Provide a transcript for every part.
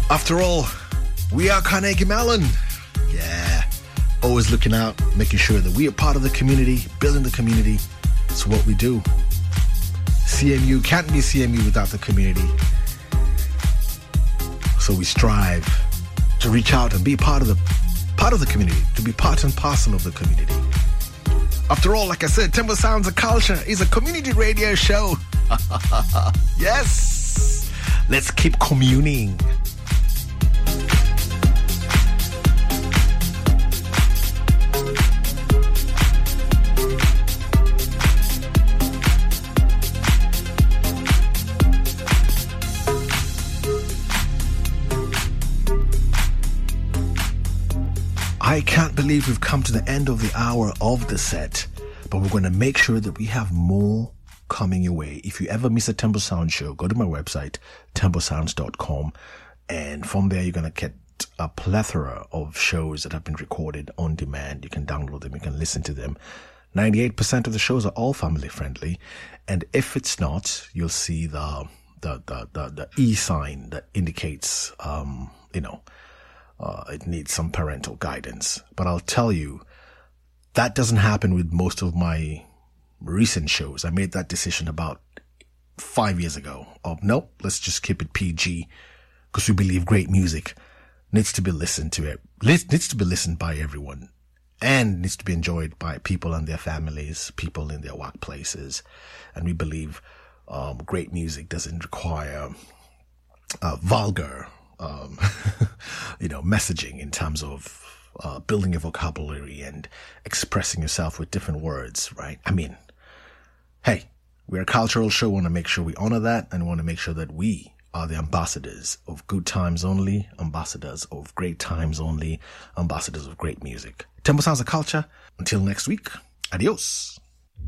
After all, we are Carnegie Mellon. Yeah. Always looking out, making sure that we are part of the community, building the community. It's what we do. CMU can't be CMU without the community. So we strive to reach out and be part of the community, to be part and parcel of the community. After all, like I said, Temple Sounds of Culture is a community radio show. Yes! Let's keep communing. I can't believe we've come to the end of the hour of the set, but we're going to make sure that we have more coming your way. If you ever miss a Temple Sound show, go to my website, templesounds.com, and from there you're going to get a plethora of shows that have been recorded on demand. You can download them, you can listen to them. 98% of the shows are all family friendly, and if it's not, you'll see the E sign that indicates, it needs some parental guidance. But I'll tell you, that doesn't happen with most of my recent shows. I made that decision about 5 years ago. Nope, let's just keep it PG, because we believe great music needs to be listened to. It needs to be listened by everyone, and needs to be enjoyed by people and their families, people in their workplaces. And we believe great music doesn't require vulgar messaging in terms of building a vocabulary and expressing yourself with different words, right? I mean, hey, we're a cultural show. We want to make sure we honor that, and want to make sure that we are the ambassadors of good times only, ambassadors of great times only, ambassadors of great music. Temple Sounds of Culture. Until next week, adios.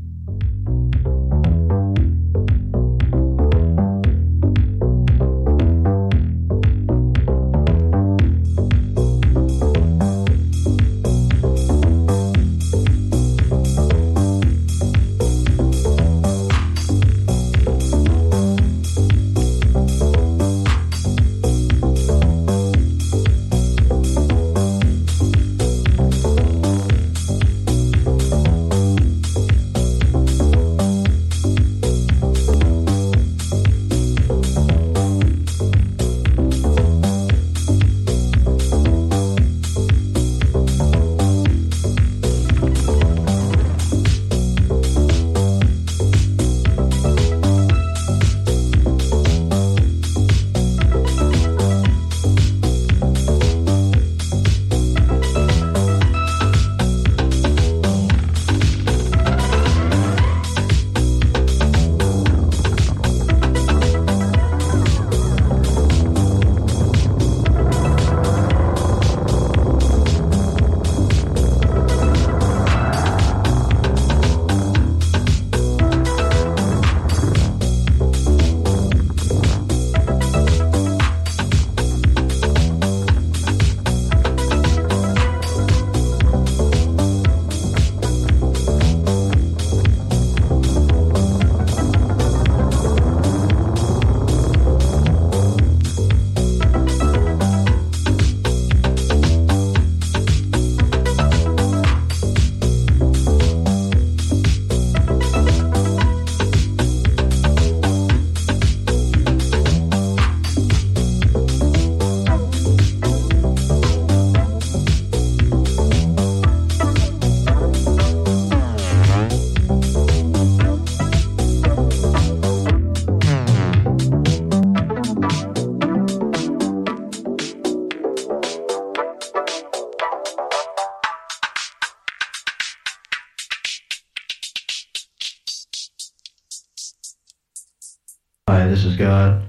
Hi, this is God.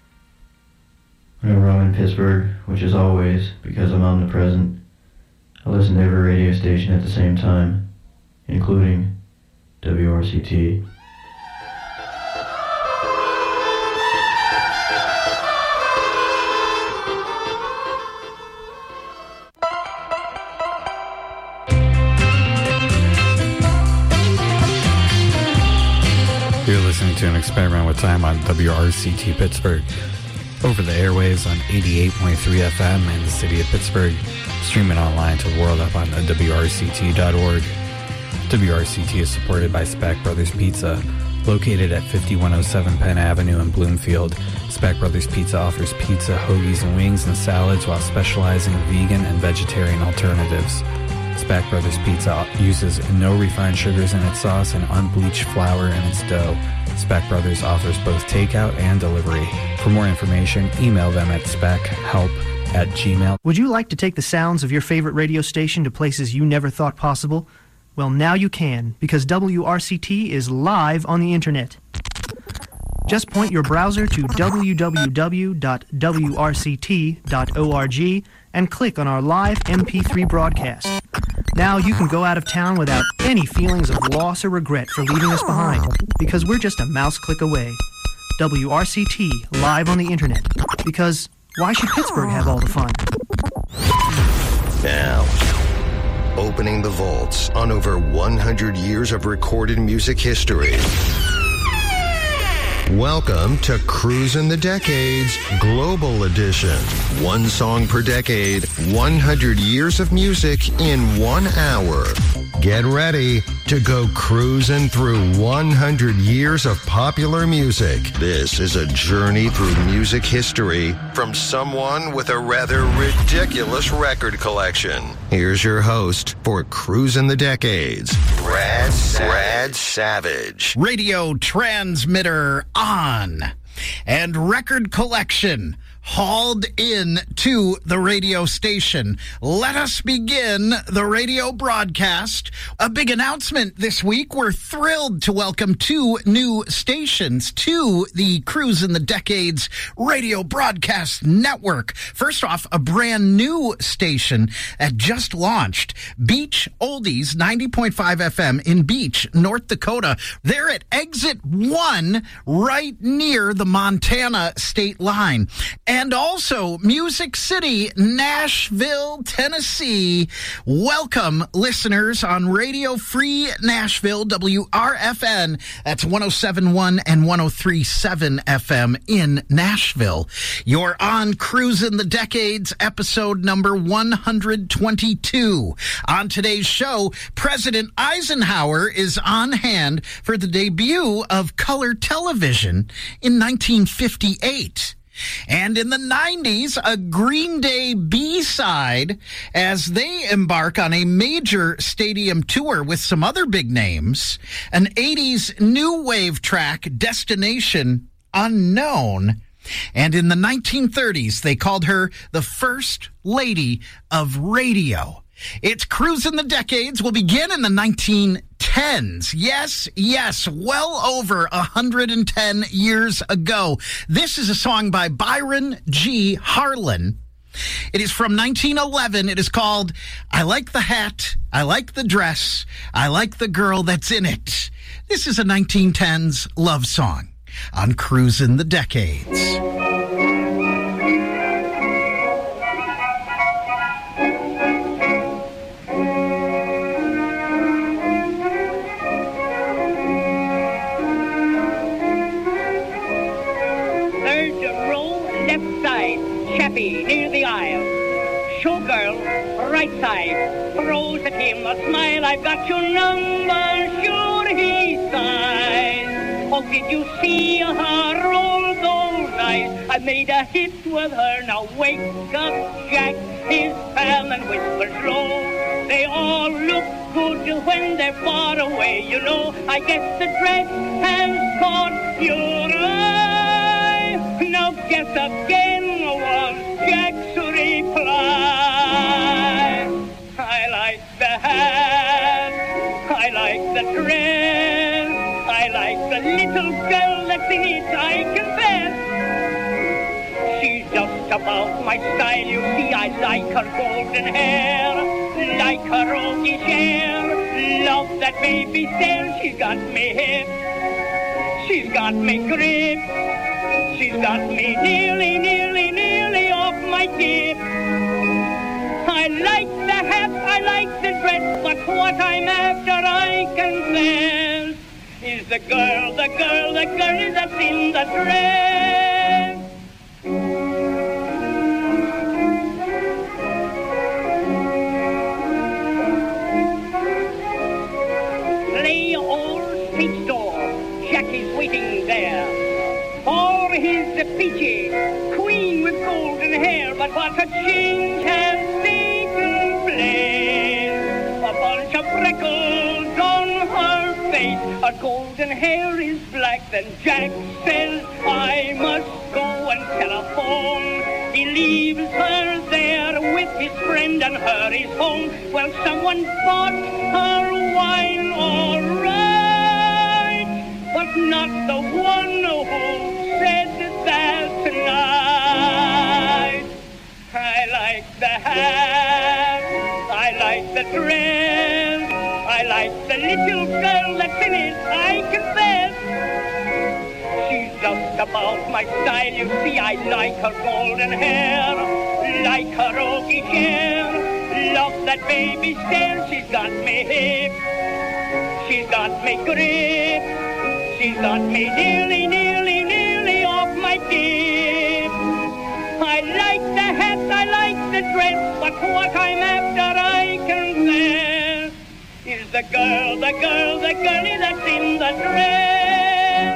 Whenever I'm in Pittsburgh, which is always, because I'm omnipresent, I listen to every radio station at the same time, including WRCT. You're listening to an experiment with time on WRCT Pittsburgh. over the airwaves on 88.3 FM in the city of Pittsburgh, streaming online to the world up on WRCT.org. WRCT is supported by Spack Brothers Pizza, located at 5107 Penn Avenue in Bloomfield. Spack Brothers Pizza offers pizza, hoagies, and wings and salads while specializing in vegan and vegetarian alternatives. Spack Brothers Pizza uses no refined sugars in its sauce and unbleached flour in its dough. Spack Brothers offers both takeout and delivery. For more information, email them at spackhelp@gmail.com. Would you like to take the sounds of your favorite radio station to places you never thought possible? Well, now you can, because WRCT is live on the internet. Just point your browser to www.wrct.org and click on our live MP3 broadcast. Now you can go out of town without any feelings of loss or regret for leaving us behind, because we're just a mouse click away. WRCT, live on the internet. Because why should Pittsburgh have all the fun? Now, opening the vaults on over 100 years of recorded music history. Welcome to Cruisin' the Decades Global Edition. One song per decade, 100 years of music in 1 hour. Get ready to go cruising through 100 years of popular music. This is a journey through music history from someone with a rather ridiculous record collection. Here's your host for Cruisin' the Decades, Brad Savage. Radio transmitter on and record collection hauled in to the radio station. Let us begin the radio broadcast. A big announcement this week. We're thrilled to welcome 2 new stations to the Cruisin' the Decades radio broadcast network. First off, a brand new station that just launched, Beach Oldies 90.5 FM in Beach, North Dakota. They're at exit 1 right near the Montana state line. And also, Music City, Nashville, Tennessee. Welcome, listeners on Radio Free Nashville, WRFN. That's 107.1 and 103.7 FM in Nashville. You're on Cruisin' the Decades, episode number 122. On today's show, President Eisenhower is on hand for the debut of color television in 1958. And in the 90s, a Green Day B-side as they embark on a major stadium tour with some other big names. An 80s new wave track, Destination Unknown. And in the 1930s, they called her the First Lady of Radio. It's Cruisin' the Decades. We'll begin in the 1910s. Yes, well over 110 years ago. This is a song by Byron G. Harlan. It is from 1911. It is called I Like the Hat, I Like the Dress, I Like the Girl That's in It. This is a 1910s love song on Cruisin' the Decades. Near the aisle, showgirl, right side, throws at him a smile. I've got your number, sure he sighs. Oh, did you see her roll those eyes? I made a hit with her. Now wake up, Jack, his pal, and whispers low. They all look good when they're far away. You know, I guess the dress has caught your eye. Now guess again, was Jack's reply. I like the hat, I like the dress, I like the little girl that's in it, I confess. She's just about my style, you see. I like her golden hair, like her roguish air. Love that baby stare. She's got me hip, she's got me grip, she's got me nearly off my tip. I like the hat, I like the dress, but what I'm after, I confess, is the girl that's in the dress. fair. For he's a peachy queen with golden hair, but what a change has taken place. A bunch of freckles on her face, her golden hair is black. Then Jack says, I must go and telephone. He leaves her there with his friend and hurries home. Well, someone bought her wine, all right, but not the one who said that tonight. I like the hat, I like the dress, I like the little girl that's in it, I confess. She's just about my style, you see. I like her golden hair, like her roguish hair. Love that baby stare. She's got me hip, she's got me grip, she's got me nearly off my tip. I like the hat, I like the dress, but what I'm after, I confess, is the girlie that's in the dress.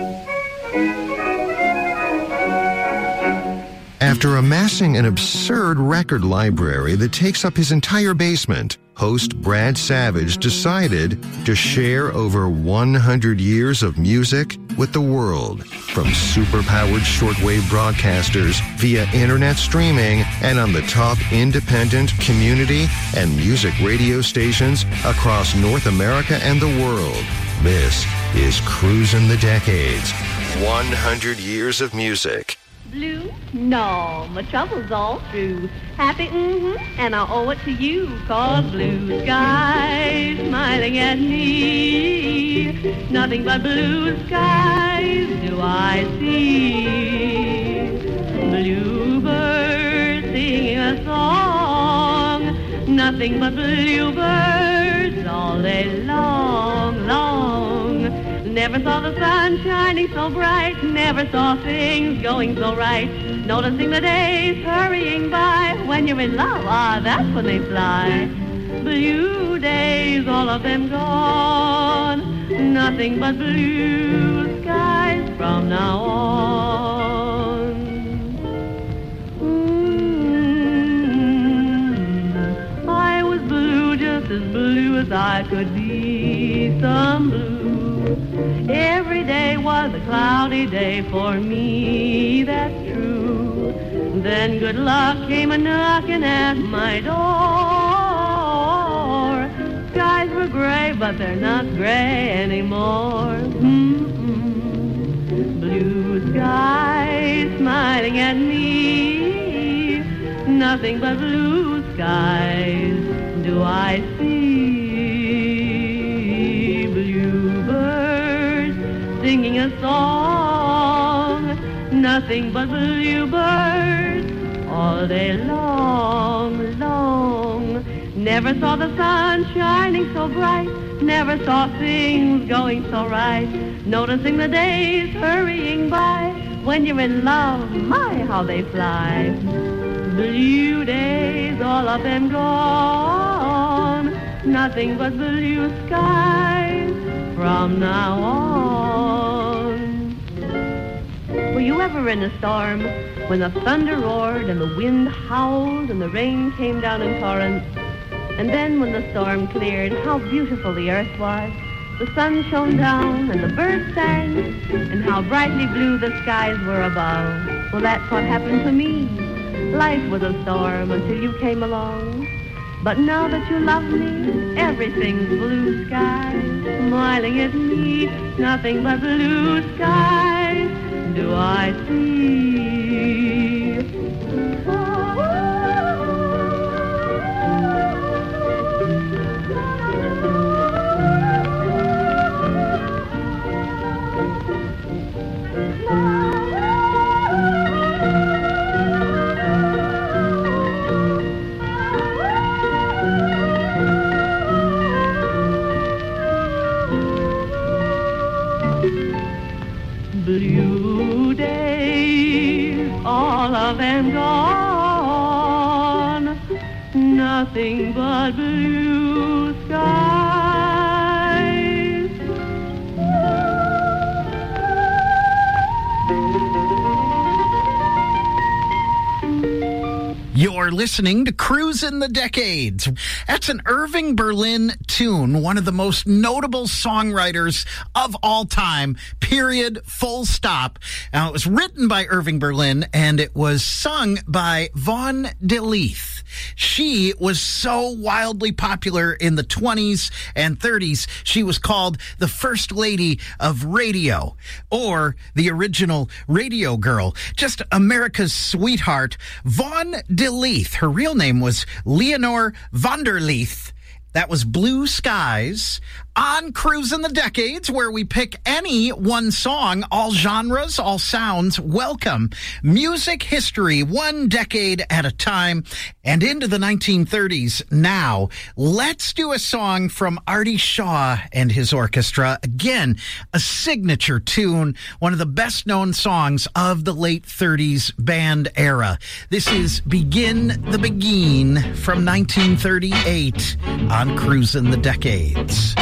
After amassing an absurd record library that takes up his entire basement, host Brad Savage decided to share over 100 years of music with the world, from super-powered shortwave broadcasters via internet streaming and on the top independent, community, and music radio stations across North America and the world. This is Cruising the Decades, 100 years of music. Blue? No, my trouble's all through. Happy, and I owe it to you, 'cause blue skies smiling at me. Nothing but blue skies do I see. Bluebirds singing a song. Nothing but bluebirds all day long, long. Never saw the sun shining so bright, never saw things going so right. Noticing the days hurrying by, when you're in love, that's when they fly. Blue days, all of them gone, nothing but blue skies from now on. I was blue, just as blue as I could be, some blue. Every day was a cloudy day for me, that's true. Then good luck came a-knocking at my door. Skies were gray, but they're not gray anymore. Blue skies smiling at me. Nothing but blue skies do I see. Singing a song, nothing but bluebirds all day long, long. Never saw the sun shining so bright, never saw things going so right. Noticing the days hurrying by, when you're in love, my, how they fly. Blue days, all of them gone, nothing but blue skies from now on. Were you ever in a storm when the thunder roared and the wind howled and the rain came down in torrents? And then when the storm cleared, how beautiful the earth was. The sun shone down and the birds sang, and how brightly blue the skies were above. Well, that's what happened to me. Life was a storm until you came along. But now that you love me, everything's blue skies smiling at me. Nothing but blue skies do I see. Blue days, all of them gone, nothing but blue skies. You're listening to Cruisin' the Decades. That's an Irving Berlin tune, one of the most notable songwriters of all time, period, full stop. Now, it was written by Irving Berlin, and it was sung by Vaughn de Leith. She was so wildly popular in the 20s and 30s, she was called the First Lady of Radio, or the original radio girl, just America's sweetheart, Vaughn de Leith. Her real name was Leonore van der Leith. That was Blue Skies on Cruisin' the Decades, where we pick any one song, all genres, all sounds. Welcome. Music history, one decade at a time, and into the 1930s. Now, let's do a song from Artie Shaw and his orchestra. Again, a signature tune, one of the best-known songs of the late 30s band era. This is Begin the Begin from 1938 on Cruisin' the Decades.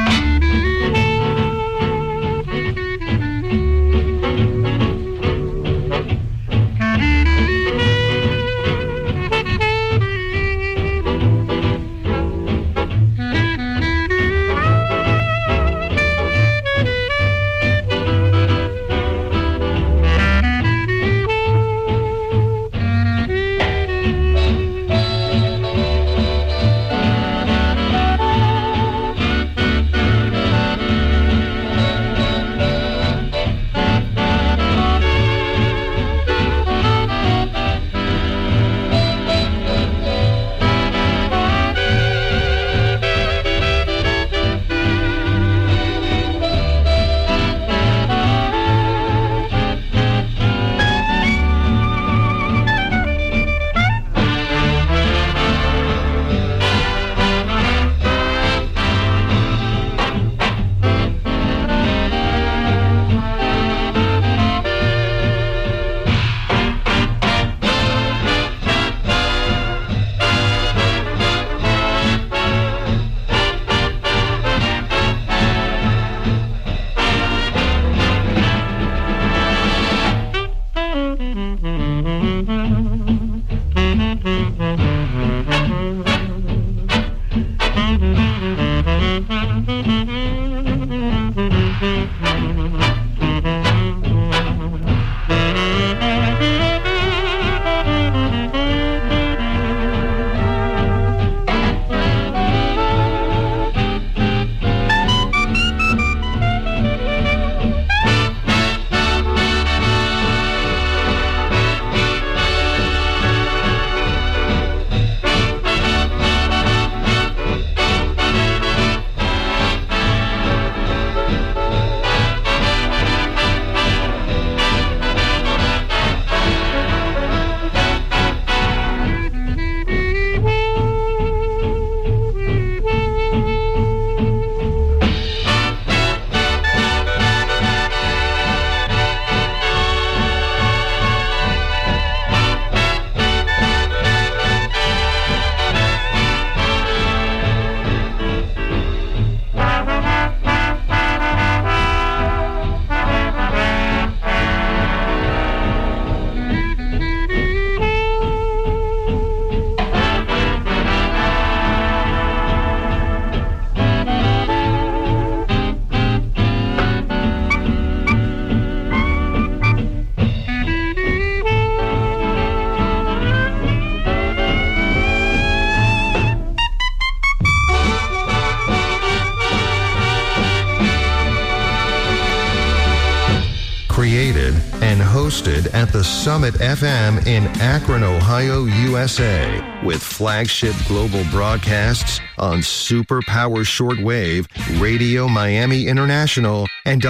Created and hosted at the Summit FM in Akron, Ohio, USA, with flagship global broadcasts on Superpower Shortwave, Radio Miami International, and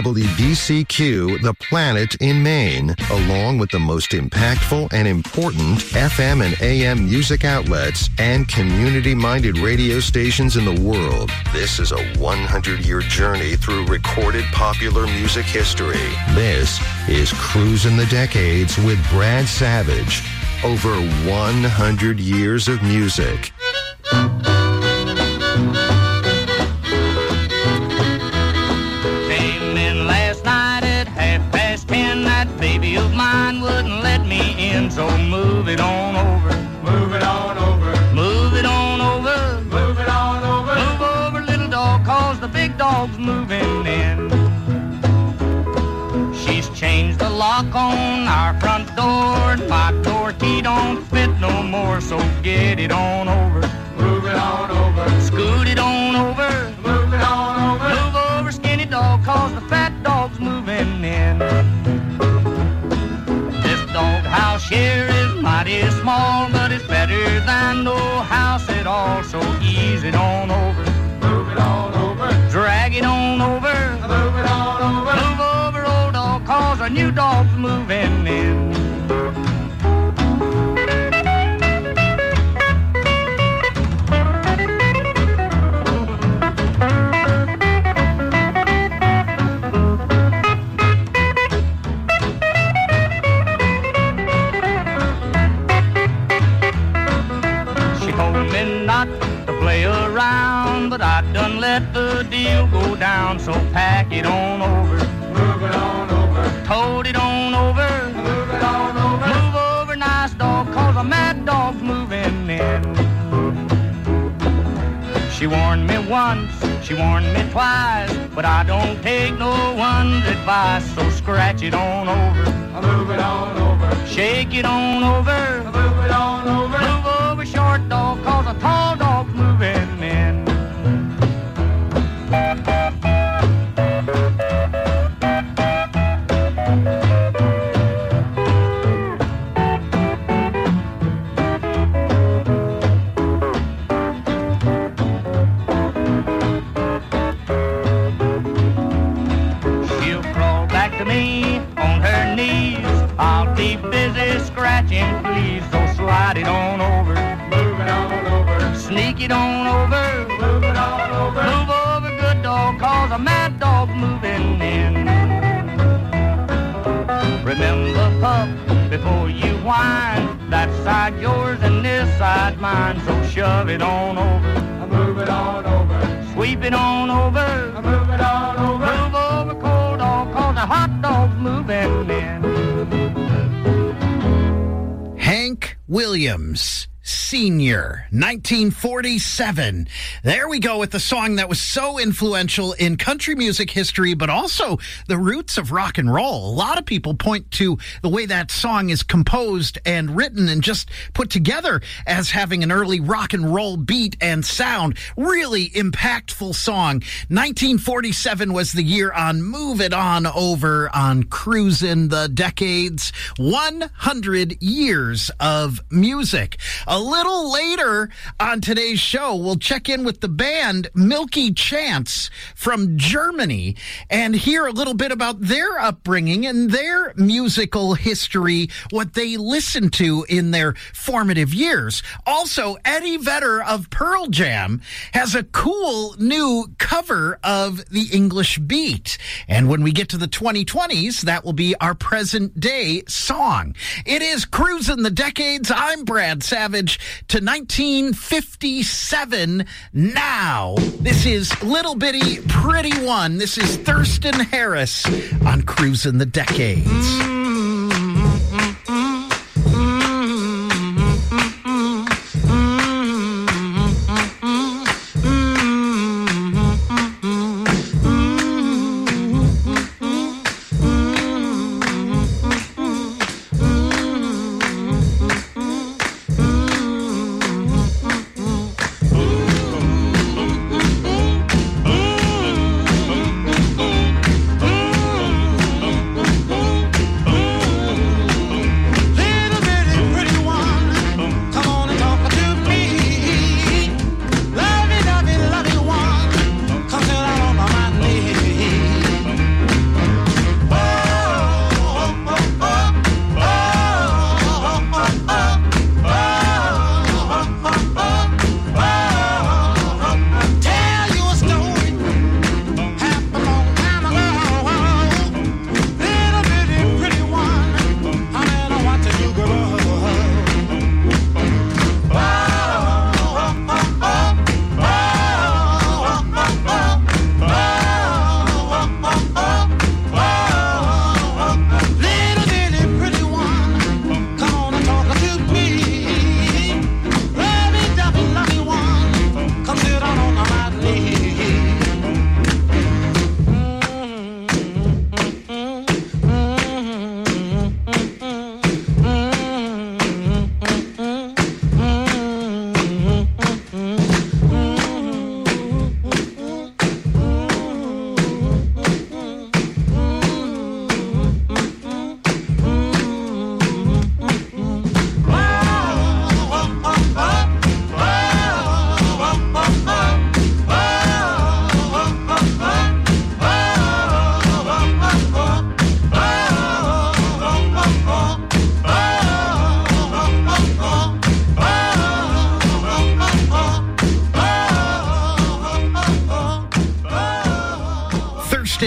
WBCQ The Planet in Maine, along with the most impactful and important FM and AM music outlets and community-minded radio stations in the world. This is a 100-year journey through recorded popular music history. This is Cruisin' the Decades with Brad Savage. Over 100 years of music. Came in last night at 10:30. That baby of mine wouldn't let me in, so move it on over. Move it knock on our front door, and my door key don't fit no more, so get it on over. Move it on over. Scoot it on over. Move it on over. Move over, skinny dog, cause the fat dog's moving in. This dog house here is mighty small, but it's better than no house at all, so ease it on over. Move it on over. Drag it on over. Move it on over. Move over, old dog, cause our new dog's moving in. But I done let the deal go down, so pack it on over. Move it on over. Tote it on over. Move it on over. Move over, nice dog, cause a mad dog's moving in. She warned me once, she warned me twice, but I don't take no one's advice, so scratch it on over. Move it on over. Shake it on over. Move it on over. Move over, short dog, cause a tall dog's moving in. She'll crawl back to me on her knees. I'll be busy scratching, please, so slide it on over. Move it on over. Sneak it on over. Move it on over. Move over, good dog, cause a mad dog's moving in. Remember, pup, before you whine, that side yours and this side mine, so shove it on over. Move it on over. Sweep it on over. Move it on over. Move over, cold dog, cause a hot dog's moving in. Hank Williams Sr., 1947. There we go with the song that was so influential in country music history, but also the roots of rock and roll. A lot of people point to the way that song is composed and written and just put together as having an early rock and roll beat and sound. Really impactful song. 1947 was the year on Move It On Over on Cruisin' the Decades. 100 years of music. A little later on today's show, we'll check in with the band Milky Chance from Germany and hear a little bit about their upbringing and their musical history, what they listened to in their formative years. Also, Eddie Vedder of Pearl Jam has a cool new cover of the English Beat. And when we get to the 2020s, that will be our present day song. It is Cruisin' the Decades. I'm Brad Savage. To 1957 now. This is Little Bitty Pretty One. This is Thurston Harris on Cruisin' the Decades.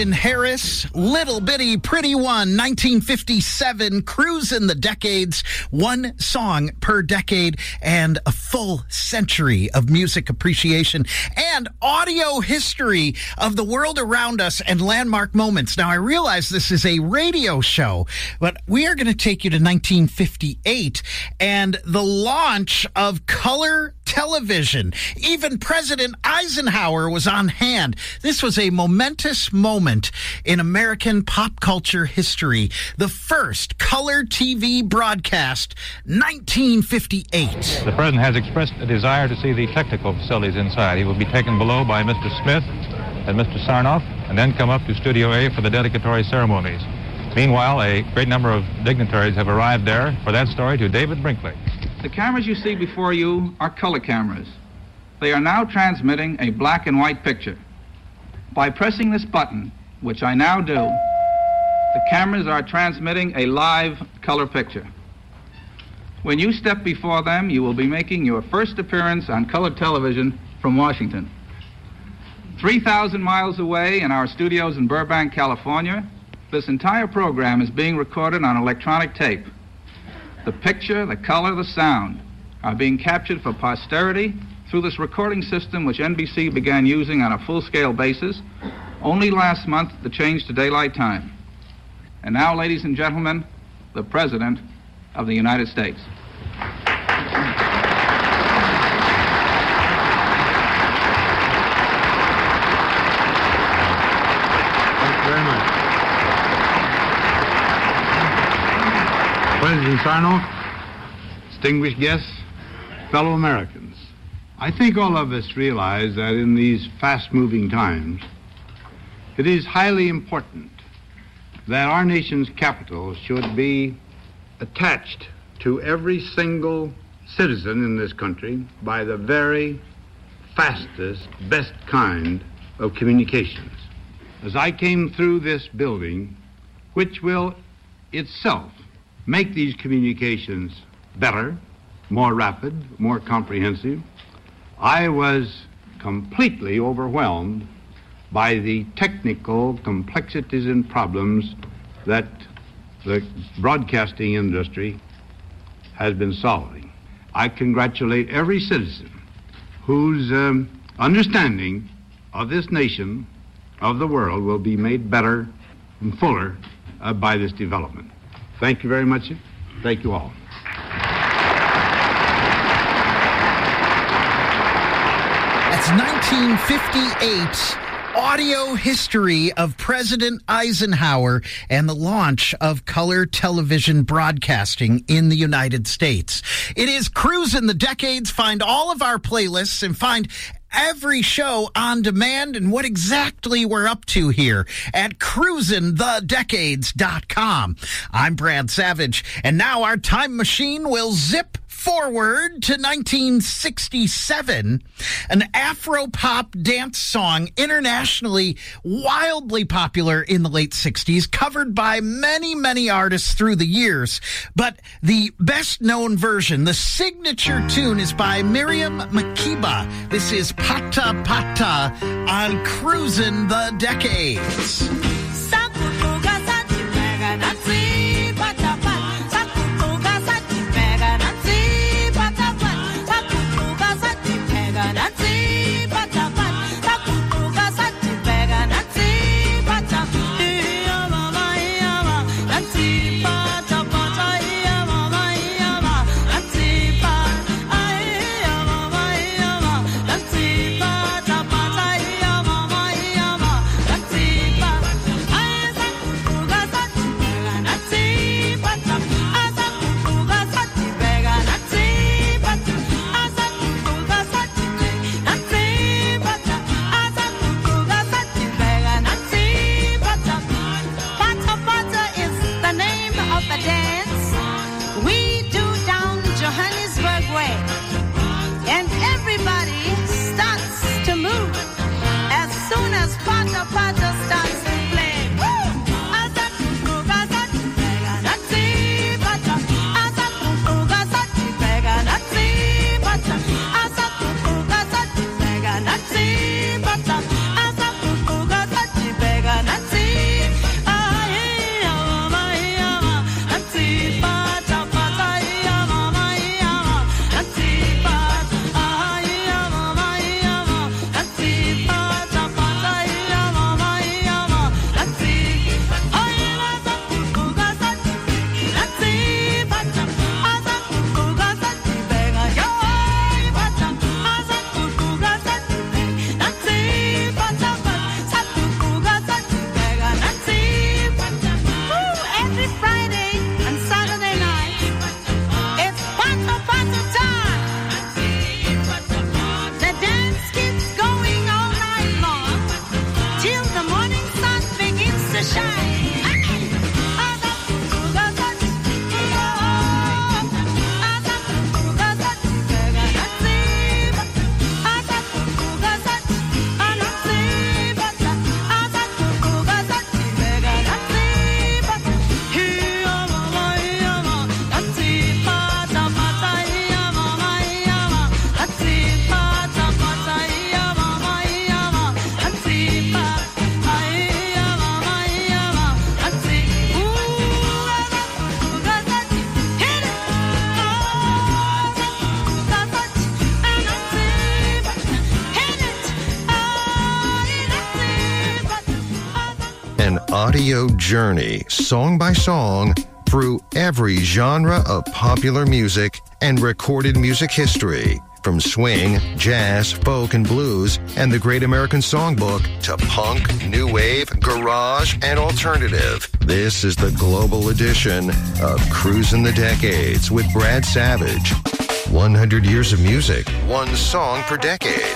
Calvin Harris, Little Bitty Pretty One, 1957, cruising the decades, one song per decade, and a full century of music appreciation and audio history of the world around us and landmark moments. Now, I realize this is a radio show, but we are going to take you to 1958 and the launch of color television. Even President Eisenhower was on hand. This was a momentous moment in American pop culture history. The first color TV broadcast, 1958. The President has expressed a desire to see the technical facilities inside. He will be taken below by Mr. Smith and Mr. Sarnoff, and then come up to Studio A for the dedicatory ceremonies. Meanwhile, a great number of dignitaries have arrived there. For that story, to David Brinkley. The cameras you see before you are color cameras. They are now transmitting a black and white picture. By pressing this button, which I now do, the cameras are transmitting a live color picture. When you step before them, you will be making your first appearance on color television from Washington. 3,000 miles away in our studios in Burbank, California, this entire program is being recorded on electronic tape. The picture, the color, the sound are being captured for posterity through this recording system which NBC began using on a full-scale basis only last month, the change to daylight time. And now, ladies and gentlemen, the President of the United States. Thank you very much. President Sarnoff, distinguished guests, fellow Americans, I think all of us realize that in these fast-moving times, it is highly important that our nation's capital should be attached to every single citizen in this country by the very fastest, best kind of communications. As I came through this building, which will itself make these communications better, more rapid, more comprehensive, I was completely overwhelmed by the technical complexities and problems that the broadcasting industry has been solving. I congratulate every citizen whose understanding of this nation, of the world, will be made better and fuller by this development. Thank you very much. Thank you all. That's 1958. Audio history of President Eisenhower and the launch of color television broadcasting in the United States. It is Cruisin' the Decades. Find all of our playlists and find every show on demand and what exactly we're up to here at cruisinthedecades.com. I'm Brad Savage, and now our time machine will zip forward to 1967, an Afro-pop dance song internationally wildly popular in the late 60s, covered by many, many artists through the years. But the best-known version, the signature tune, is by Miriam Makeba. This is Pata Pata on Cruisin' the Decades. Nazi audio journey, song by song, through every genre of popular music and recorded music history, from swing, jazz, folk, and blues, and the Great American Songbook to punk, new wave, garage, and alternative. This is the global edition of Cruising the Decades with Brad Savage. 100 years of music, one song per decade.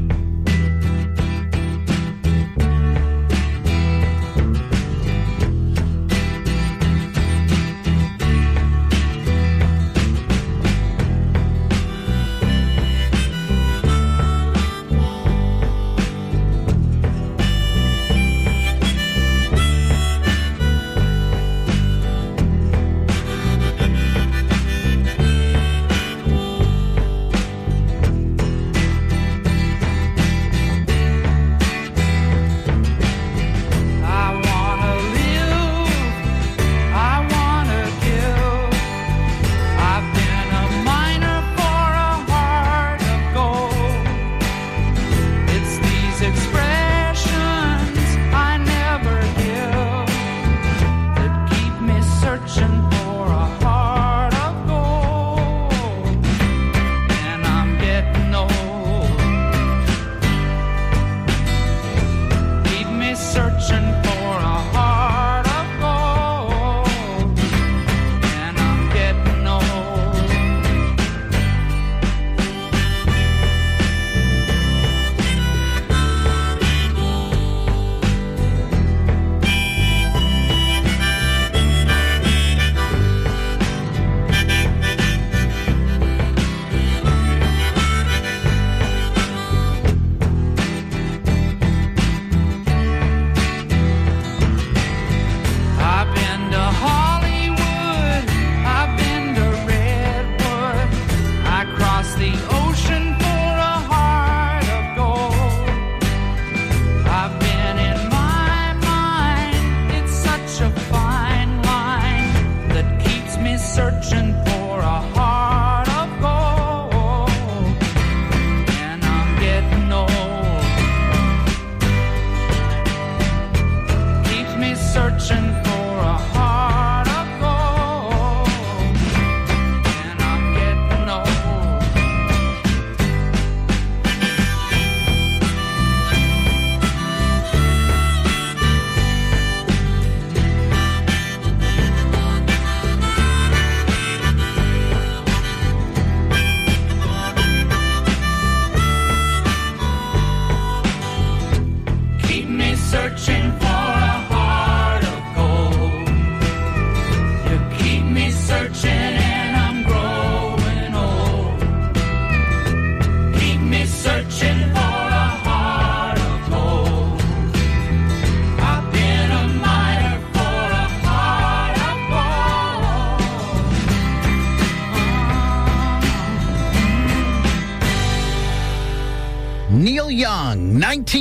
Neil Young,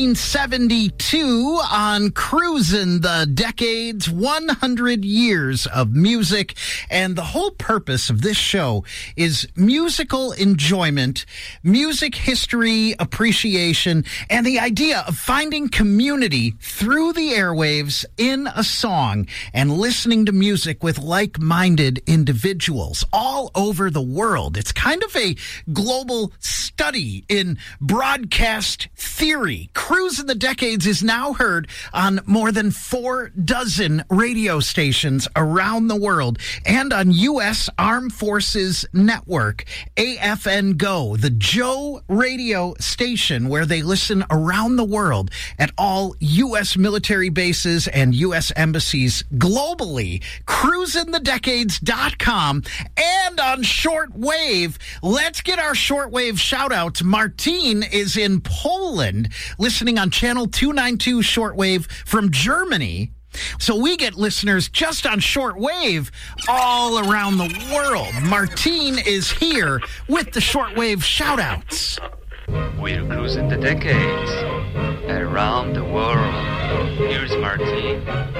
1972 on Cruising the Decades, 100 years of music. And the whole purpose of this show is musical enjoyment, music history appreciation, and the idea of finding community through the airwaves in a song and listening to music with like-minded individuals all over the world. It's kind of a global study in broadcast theory. Cruising the Decades is now heard on more than 4 dozen radio stations around the world and on U.S. Armed Forces Network, AFN Go, the Joe radio station where they listen around the world at all U.S. military bases and U.S. embassies globally. CruisingTheDecades.com and on shortwave. Let's get our shortwave shout-outs. Martine is in Poland, listening on channel 292 shortwave from Germany. So we get listeners just on shortwave all around the world. Martine is here with the shortwave shout-outs. We're cruising the decades around the world. Here's Martine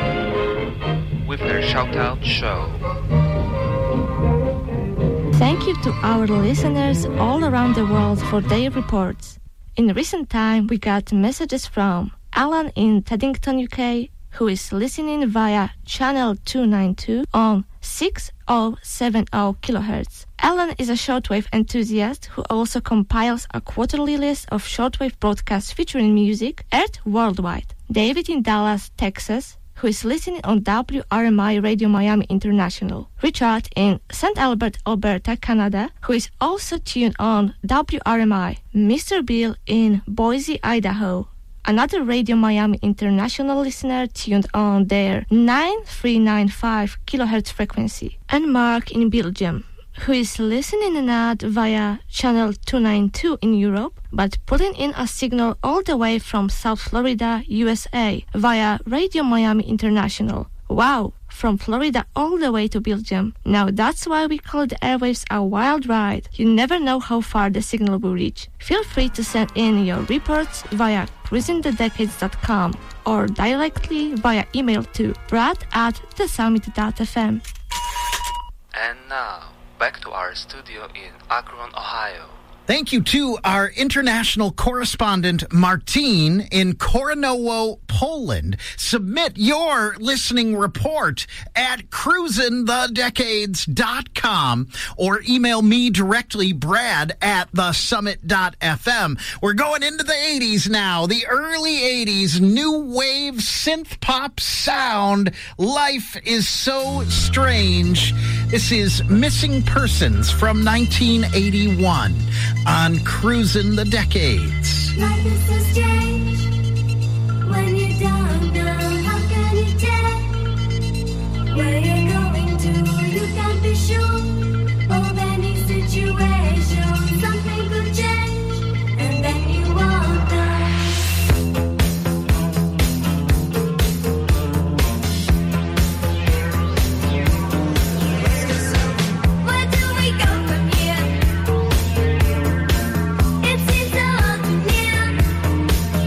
with her shout-out show. Thank you to our listeners all around the world for their reports. In recent time, we got messages from Alan in Teddington, UK, who is listening via channel 292 on 6070 kHz. Alan is a shortwave enthusiast who also compiles a quarterly list of shortwave broadcasts featuring music aired worldwide. David in Dallas, Texas, who is listening on WRMI Radio Miami International. Richard in St. Albert, Alberta, Canada, who is also tuned on WRMI. Mr. Bill in Boise, Idaho, another Radio Miami International listener tuned on their 9395 kHz frequency. And Mark in Belgium, who is listening not via channel 292 in Europe, but pulling in a signal all the way from South Florida, USA, via Radio Miami International. Wow, from Florida all the way to Belgium. Now that's why we call the airwaves a wild ride. You never know how far the signal will reach. Feel free to send in your reports via cruisingthedecades.com or directly via email to brad@thesummit.fm. And now, back to our studio in Akron, Ohio. Thank you to our international correspondent, Martin in Koranowo, Poland. Submit your listening report at cruisingthedecades.com or email me directly, brad@thesummit.fm. We're going into the 80s now, the early 80s, new wave synth pop sound. Life is so strange. This is Missing Persons from 1981. On Cruising the Decades. Life is so strange when you don't know how can you tell where you're going to. You can't be sure of any situation. Something could change and then you won't know. Where do we go from here? It seems so near.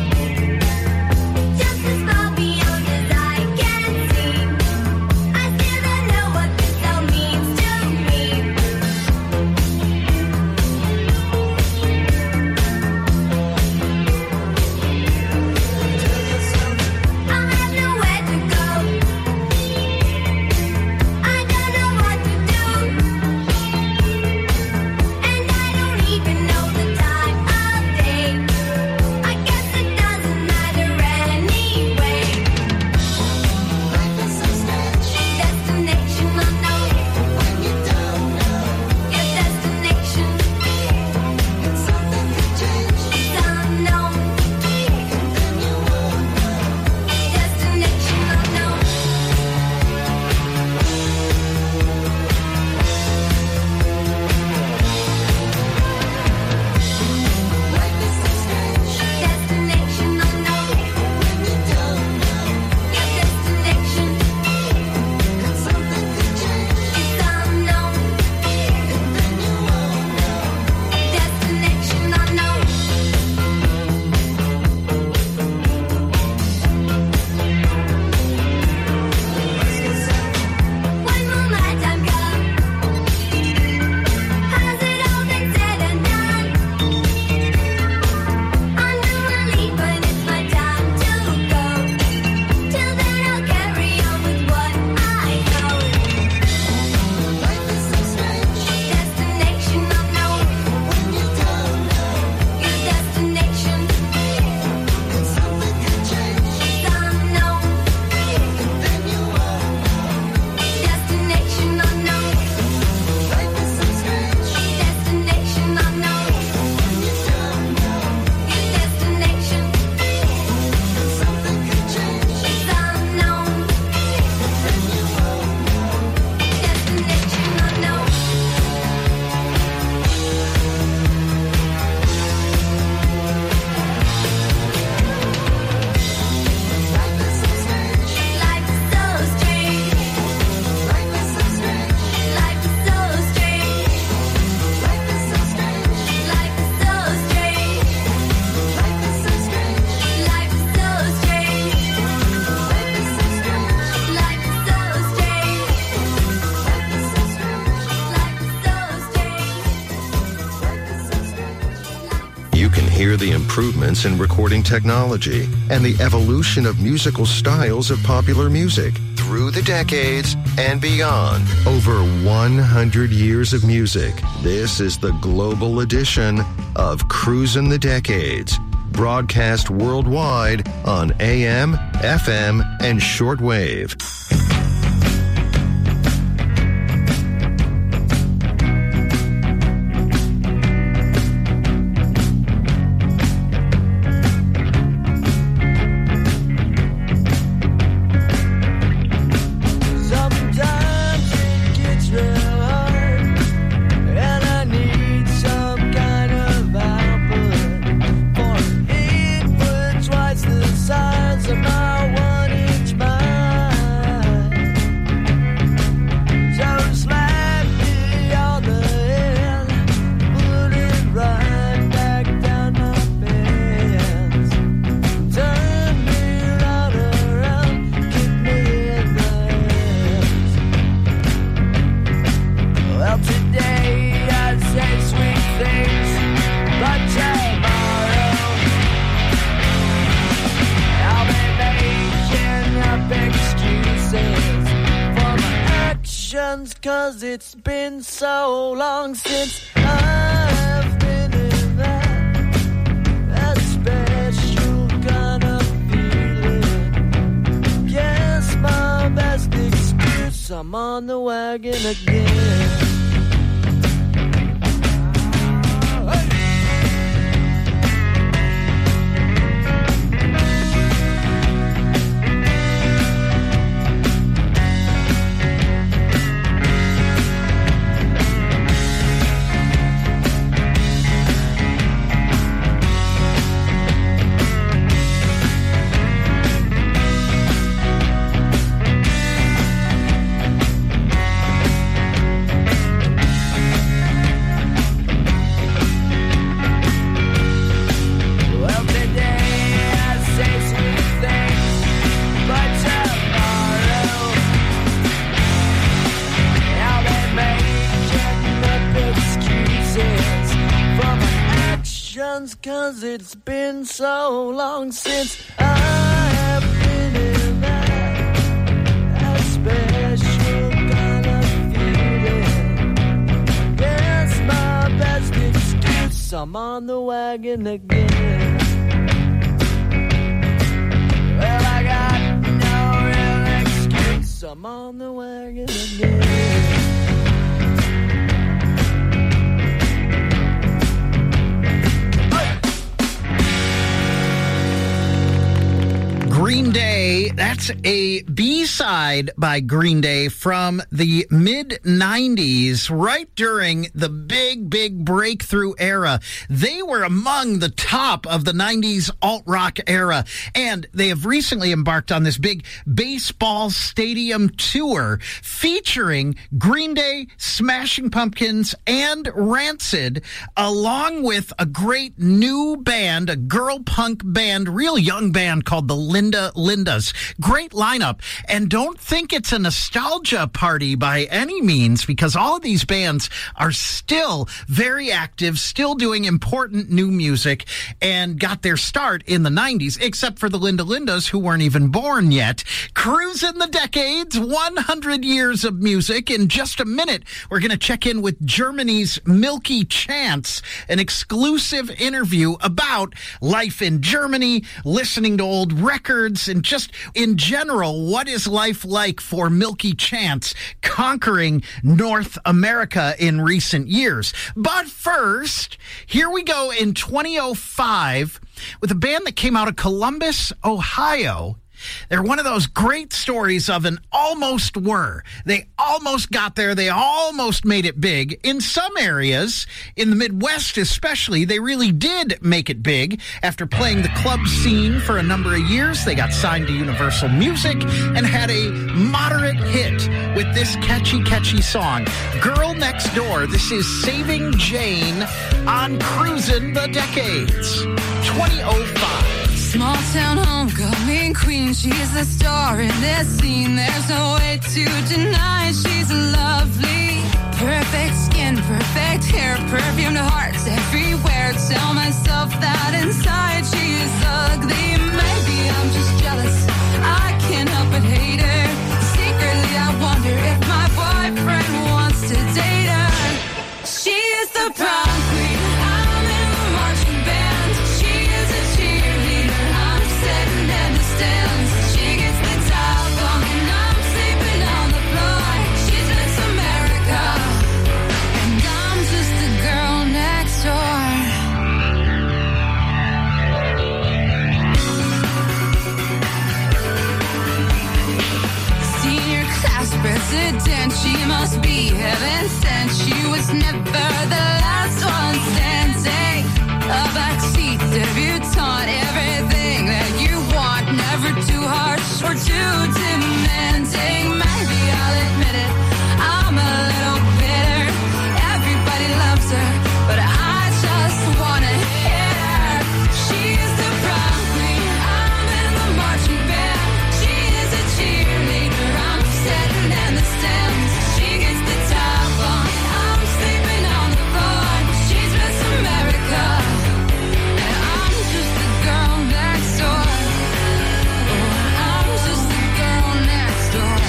hear the improvements in recording technology and the evolution of musical styles of popular music through the decades and beyond. Over 100 years of music. This is the global edition of Cruisin' the Decades, broadcast worldwide on AM, FM, and shortwave. Cause it's been so long since I've been in that special kind of feeling. Yes, my best excuse, I'm on the wagon again. Cause it's been so long since I've been in that special kind of feeling. Yes, my best excuse, I'm on the wagon again. Well, I got no real excuse, I'm on the wagon again. Green Day, that's a B-side by Green Day from the mid-90s, right during the big breakthrough era. They were among the top of the 90s alt-rock era, and they have recently embarked on this big baseball stadium tour featuring Green Day, Smashing Pumpkins, and Rancid, along with a great new band, a girl punk band, real young band called the Lindas. Great lineup. And don't think it's a nostalgia party by any means, because all of these bands are still very active, still doing important new music, and got their start in the 90s, except for the Lindas, who weren't even born yet. Cruising the Decades, 100 years of music. In just a minute, we're going to check in with Germany's Milky Chance, an exclusive interview about life in Germany, listening to old records, and just in general, what is life like for Milky Chance conquering North America in recent years. But first, here we go in 2005 with a band that came out of Columbus, Ohio. They're one of those great stories of an almost were. They almost got there. They almost made it big. In some areas, in the Midwest especially, they really did make it big. After playing the club scene for a number of years, they got signed to Universal Music and had a moderate hit with this catchy song. Girl Next Door. This is Saving Jane on Cruising the Decades. 2005. Small town homecoming queen, she's the star in this scene. There's no way to deny she's lovely. Perfect skin, perfect hair, perfumed hearts everywhere. Tell myself that inside she is ugly. Maybe I'm just jealous, I can't help but hate her. Secretly I wonder if my boyfriend wants to date her. She is the prom queen, I'm in the marching band. She is a cheerleader, I'm sitting in the stands. She gets the top on and I'm sleeping on the floor. She's Miss America and I'm just the girl next door. Senior class president, she must be heaven sent. She was never the last one standing. A backseat debutante, everything that you want, never too harsh or too demanding. Maybe I'll admit it, I'm a little bitter. Everybody loves her, but I just wanna hit her. She is the prom queen, I'm in the marching band. She is a cheerleader, I'm sitting in the stands. She gets the top on, I'm sleeping on the floor. She's Miss America, and I'm just the girl next door. Oh, I'm just the girl next door.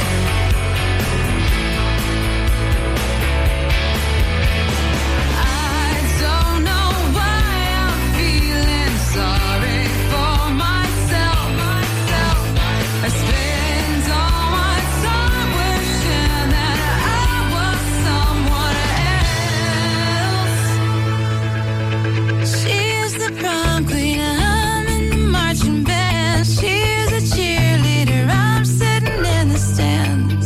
I don't know why I'm feeling sorry for myself. I spend all my time wishing that I was someone else. She is the prom queen, I'm in the marching band. She is a cheerleader, I'm sitting in the stands.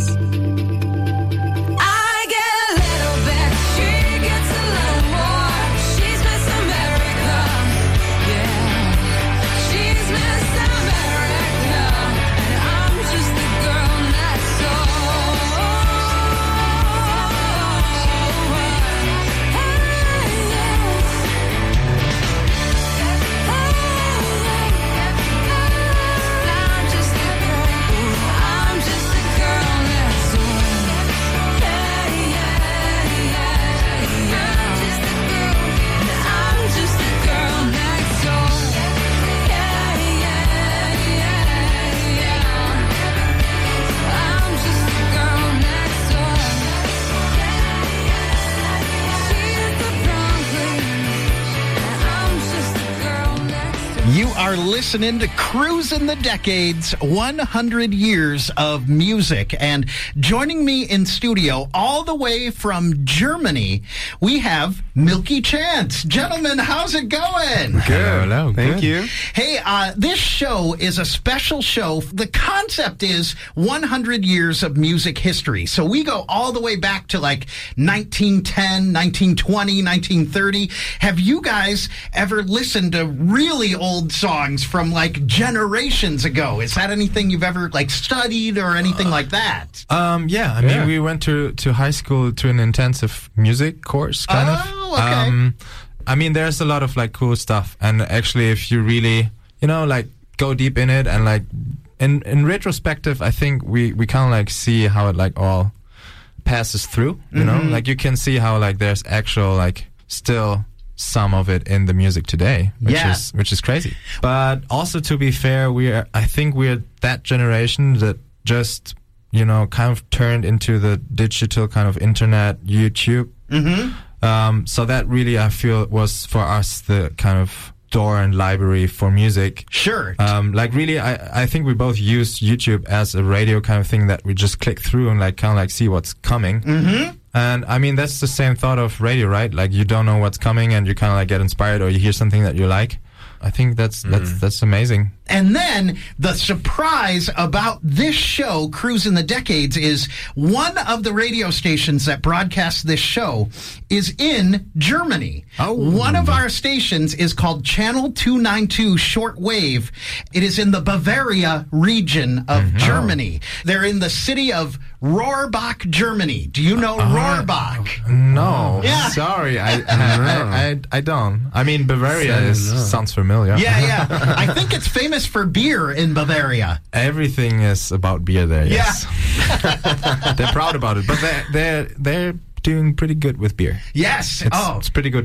I get a little bit, she gets a little more. She's Miss America, yeah. She's Miss America, and I'm just the girl next I'm just the girl, I'm just the girl next door. I'm just the girl, I'm just the girl next door. I'm just the girl next door. She's the prom queen, I'm just the girl next door. You are listening to Cruising the Decades, 100 Years of Music. And joining me in studio all the way from Germany, we have Milky Chance. Gentlemen, how's it going? Good. Hello. Thank you. Hey, this show is a special show. The concept is 100 years of music history. So we go all the way back to like 1910, 1920, 1930. Have you guys ever listened to really old songs from like generations ago? Is that anything you've ever like studied or anything like that? Yeah. I mean, we went to high school to an intensive music course, kind of. Okay. I mean, there's a lot of like cool stuff, and actually, if you really, like go deep in it, and like in retrospective, I think we kind of like see how it like all passes through. You know, like you can see how like there's actual like still some of it in the music today, which is crazy. But also, to be fair, I think we're that generation that just kind of turned into the digital kind of internet, YouTube. So that really, I feel, was for us the kind of door and library for music. Sure. Like really, I think we both use YouTube as a radio kind of thing that we just click through and like kind of like see what's coming. And I mean, that's the same thought of radio, right? Like you don't know what's coming and you kind of like get inspired, or you hear something that you like. I think that's amazing. And then the surprise about this show, Cruising the Decades, is one of the radio stations that broadcasts this show is in Germany. One of our stations is called Channel 292 Shortwave. It is in the Bavaria region of Germany. They're in the city of Rohrbach, Germany. Do you know Rohrbach? No. Yeah. Sorry. I don't. I mean, Bavaria sounds familiar. Yeah. I think it's famous for beer in Bavaria. Everything is about beer there, yes. Yeah. They're proud about it, but they're doing pretty good with beer. Yes. It's pretty good beer.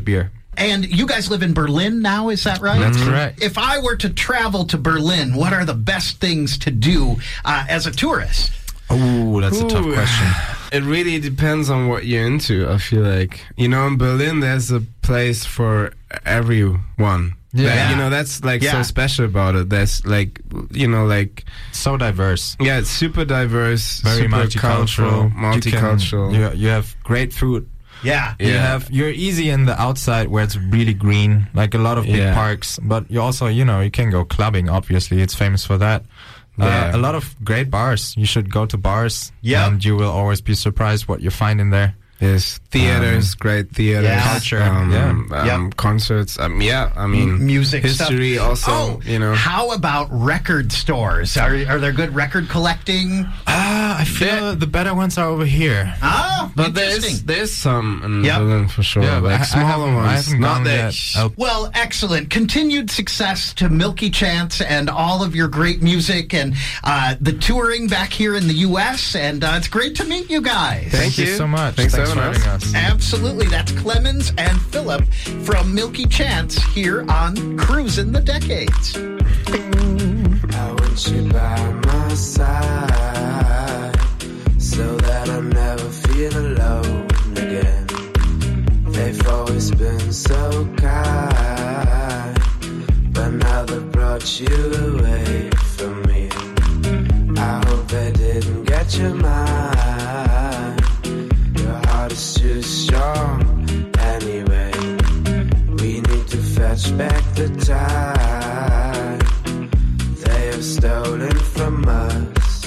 And you guys live in Berlin now, is that right? That's correct. If I were to travel to Berlin, what are the best things to do as a tourist? Oh, that's a tough question. It really depends on what you're into, I feel like. You know, in Berlin, there's a place for everyone. Yeah. That's like so special about it. There's like, so diverse. Yeah, it's super diverse, very super multicultural. You have great food. Yeah. You're easy in the outside where it's really green, like a lot of big parks, but you also, you can go clubbing, obviously. It's famous for that. A lot of great bars. You should go to bars, and you will always be surprised what you find in there. Yes, theaters, great theaters, culture, concerts. Music, history, stuff. also. How about record stores? Are there good record collecting? I feel the better ones are over here. But there's some in Berlin for sure. Yeah, like smaller ones, not that. Well, excellent. Continued success to Milky Chance and all of your great music and the touring back here in the U.S. And it's great to meet you guys. Thank you so much. Thanks for having us. Absolutely. That's Clemens and Philip from Milky Chance here on Cruising the Decades. I want you by my side so that I never feel alone again. They've always been so kind, but now they've brought you away from me. I hope they didn't get your mind. Your heart is too strong anyway. We need to fetch back the time they have stolen from us.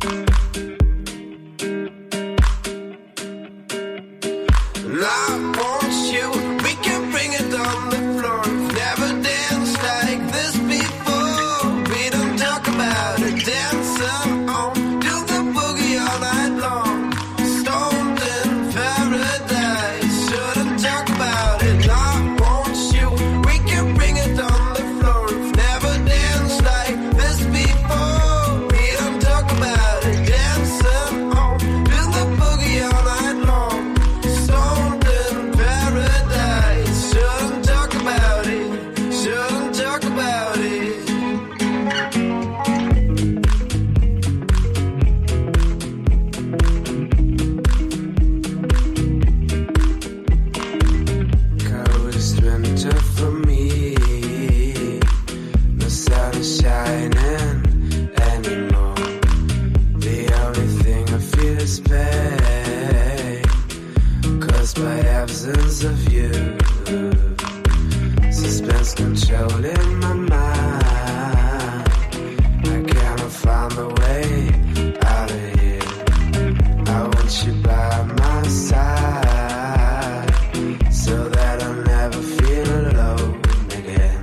And I want you, we can bring it on the floor. Never danced like this before. We don't talk about it, dancing on, do the boogie all night long. Stoned in paradise, shouldn't talk about it. I want you, we can bring it on the floor. Never danced like this before. We don't talk about it, dancing on, do the boogie all night long. Stoned in paradise, shouldn't talk about it, shouldn't talk about it. Coldest winter for me, no sun is shining anymore. The only thing I feel is pain, caused by absence of you. Suspense controlling my mind. I cannot find the way out of here. I want you by my side so that I'll never feel alone again.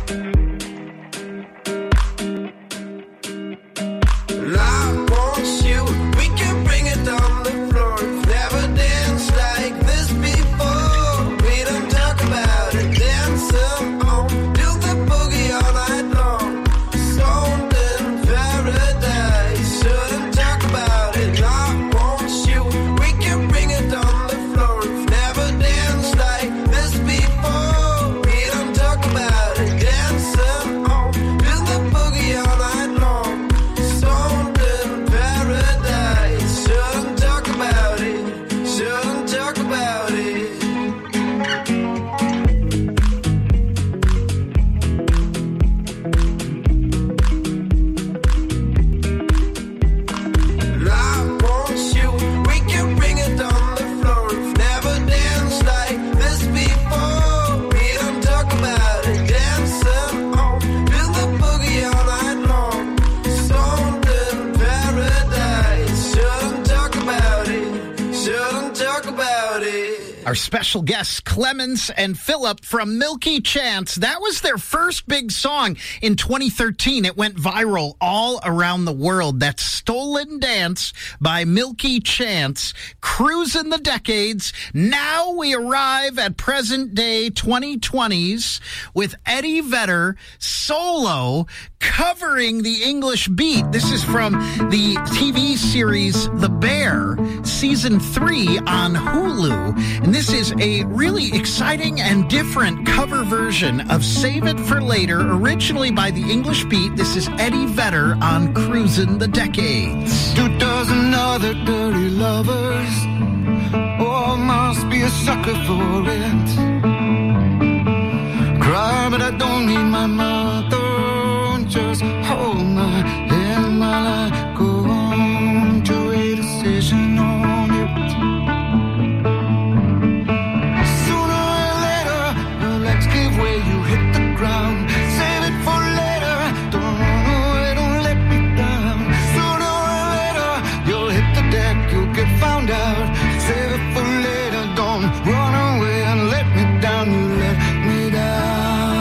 And I want you, we can bring it on the floor. Never danced like this before. We don't talk about it, dancing on, do the boogie all night long. Stoned in paradise, shouldn't talk about it. I want you, we can bring it on the floor. Never danced like this before. We don't talk about it, dancing on, do the boogie all night long. Stoned in paradise, shouldn't talk about it, shouldn't talk about it. And I want you, we can bring it on the floor. Never danced like this before. We don't talk about it, dancing on, do the boogie all night long. Stoned in paradise, shouldn't talk about it, shouldn't talk about it. Our special guests, Clemens and Philip from Milky Chance. That was their first big song in 2013. It went viral all around the world. That's Stolen Dance by Milky Chance. Cruising the Decades. Now we arrive at present day 2020s with Eddie Vedder solo covering the English beat. This is from the TV series The Bear, season 3 on Hulu. And this is a really exciting and different cover version of Save It for Later, originally by the English Beat. This is Eddie Vedder on Cruising the Decades. 2,000 other dirty lovers, oh, must be a sucker for it. Cry, but I don't need my mother. Just hold my hand while I go on to a decision on it. Sooner or later, your legs give way, you hit the ground. Save it for later, don't run away, don't let me down. Sooner or later, you'll hit the deck, you'll get found out. Save it for later, don't run away and let me down, you let me down.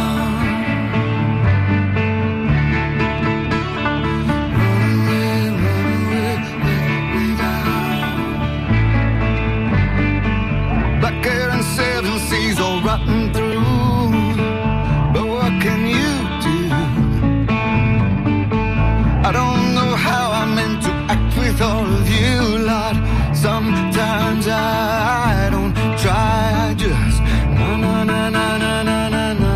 Seven seas all rotten through, but what can you do? I don't know how I'm meant to act with all of you, Lord. Sometimes I don't try, I just na na na na na na na na.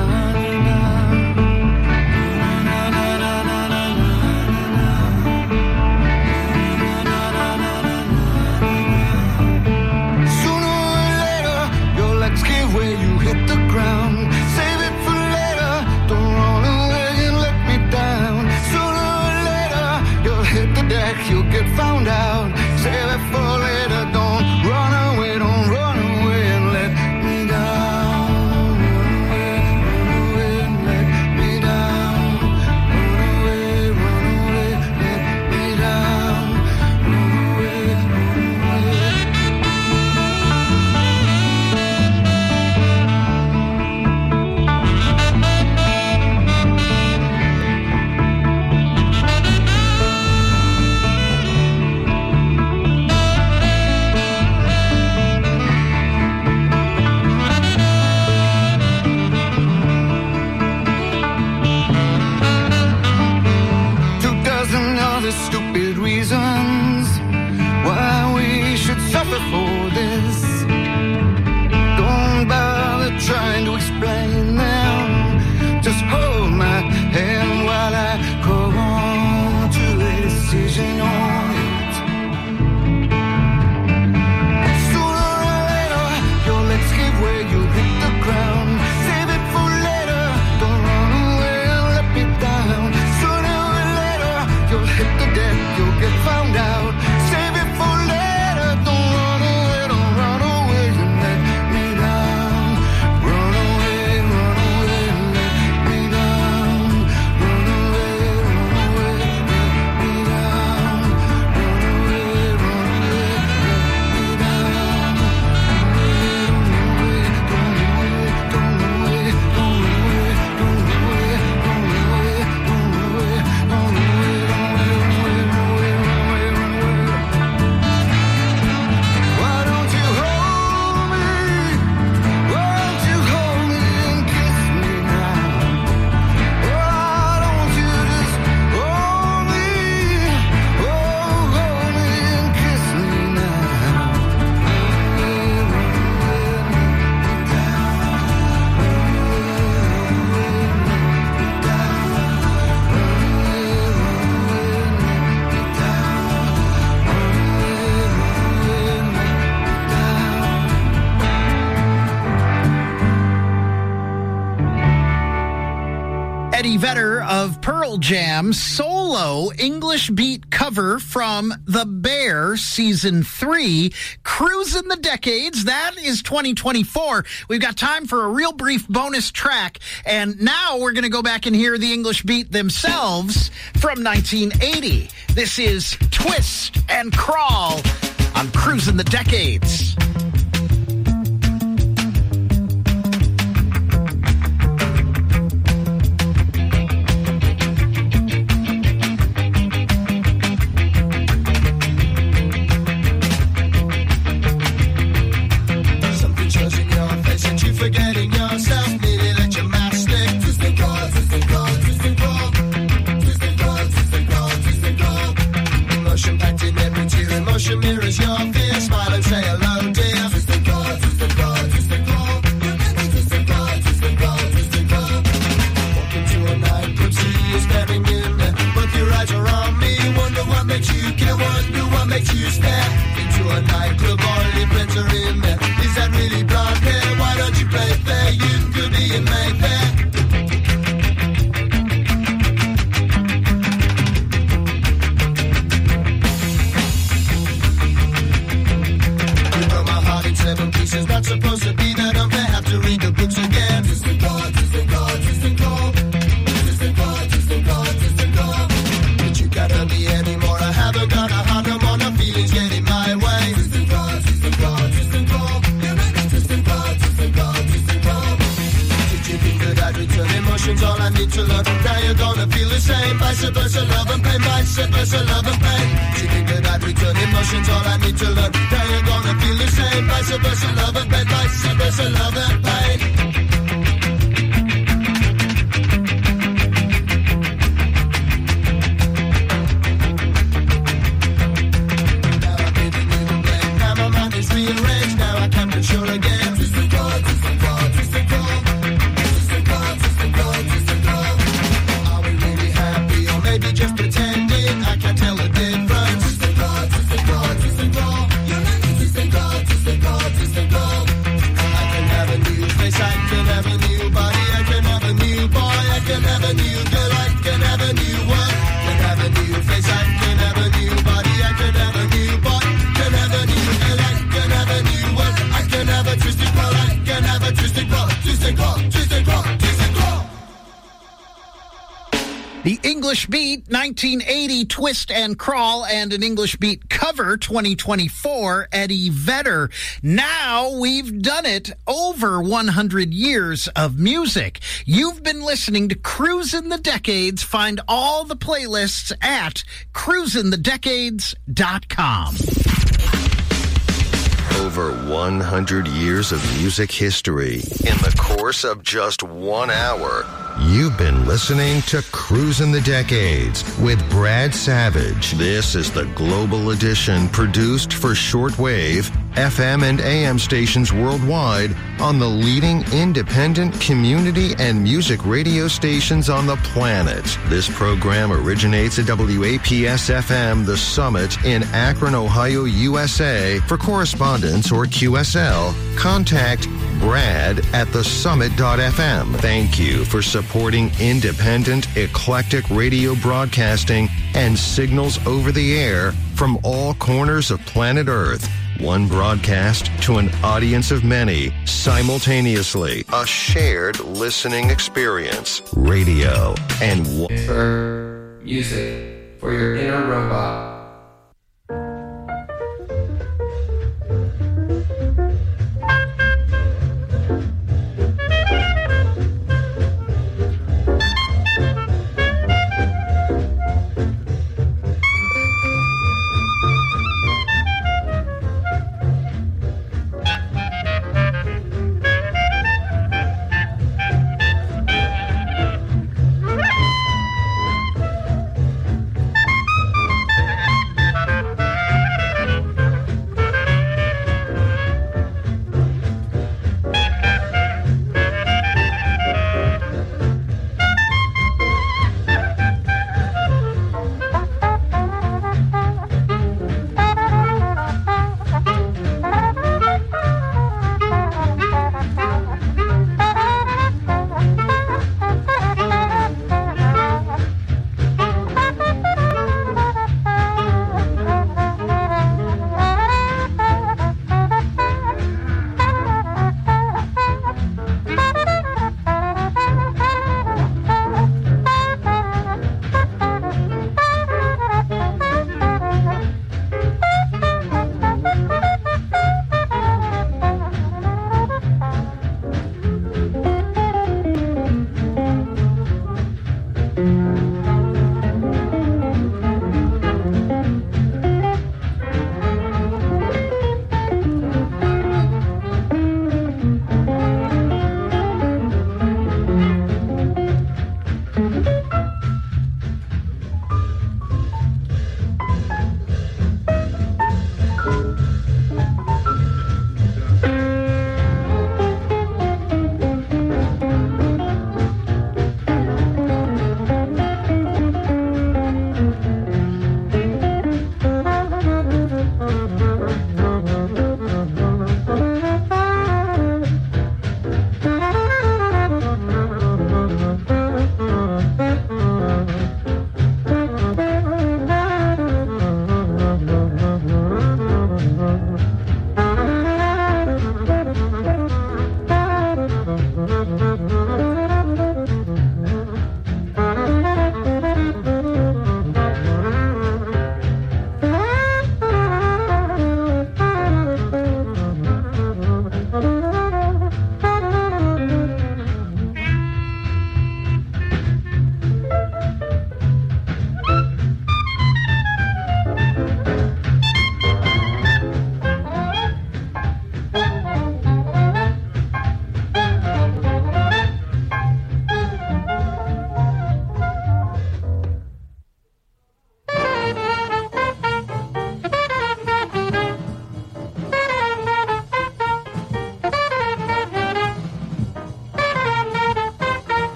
Where you hit the ground, save it for later, don't run away and let me down. Sooner or later, you'll hit the deck, you'll get found out. Save it for later, don't run away, don't run away and let me down. Run away and let me down. Run away, let me down. Run away, stupid reasons why we should suffer for this. Don't bother trying to explain them. Just hold my hand while I go on to a decision on it. Sooner or later, your legs give way, you hit the ground. Save it for later, don't run away and let me down. Sooner or later, you'll hit the deck, you'll get found out. Save it for later, don't run away and let me down. Run away and let me down. Run away and let me down. Run away, let me down. Why don't you hold me? Why don't you hold me and kiss me now? Why don't you just hold me? Oh, hold me and kiss me now. Eddie Vedder of Pearl Jam, solo English Beat cover from The Bear, Season 3, Cruising the Decades. That is 2024. We've got time for a real brief bonus track, and now we're going to go back and hear the English Beat themselves from 1980. This is Twist and Crawl on Cruising the Decades. Forgetting yourself, needing at your matchstick. Twist and crawl, twist and crawl, twist and crawl. Twist and crawl, twist and crawl, twist and crawl. Emotion packed in every tear, emotion mirrors your fear. Smile and say hello, dear. supposed to be that unfair. Have to read the books again. Distant call, distant call, distant call. Distant call, distant call, distant call. But you can't hurt me anymore. I haven't got a heart no more. No feelings get in my way. Distant call, distant call, distant call. Distant call, distant call, distant call. Did you think that I'd return emotions? All I need to learn. Now you're gonna feel the same. Vice versa, love and pain. Vice versa, love and pain. Did you think that I'd return emotions? All I need to learn. Now you're gonna feel the same. Vice versa, love and pain. Vice versa, love and pain. Now my mind is rearranged. Now I can't control again. Distant call, distant call, distant call. Distant call, distant call, distant call. Are we really happy or maybe just pretending? I can't tell the difference. Distant call, distant call, distant call. Distant call, distant call, distant call. I can have a new face, I can have a new body, I can have a new boy, I can have a new girl, I can have a new world. Can have a new face, I can have a new body, I can have a new boy, can have a new girl, I can have a new world. I can have a twisted call, I can have a twisted call, twisted call, twisted call, twisted call. The English Beat 1980 Twist and Crawl and an English Beat cover 2024 Eddie Vedder. Now we've done it. Over 100 years of music. You've been listening to Cruisin' the Decades. Find all the playlists at cruisinthedecades.com. Over 100 years of music history in the course of just 1 hour. You've been listening to Cruisin' the Decades with Brad Savage. This is the Global Edition produced for shortwave, FM, and AM stations worldwide on the leading independent community and music radio stations on the planet. This program originates at WAPS-FM The Summit in Akron, Ohio, USA. For correspondence or QSL, contact Brad at thesummit.fm. Thank you for supporting independent, eclectic radio broadcasting and signals over the air from all corners of planet Earth. One broadcast to an audience of many simultaneously. A shared listening experience. Radio and music for your inner robot.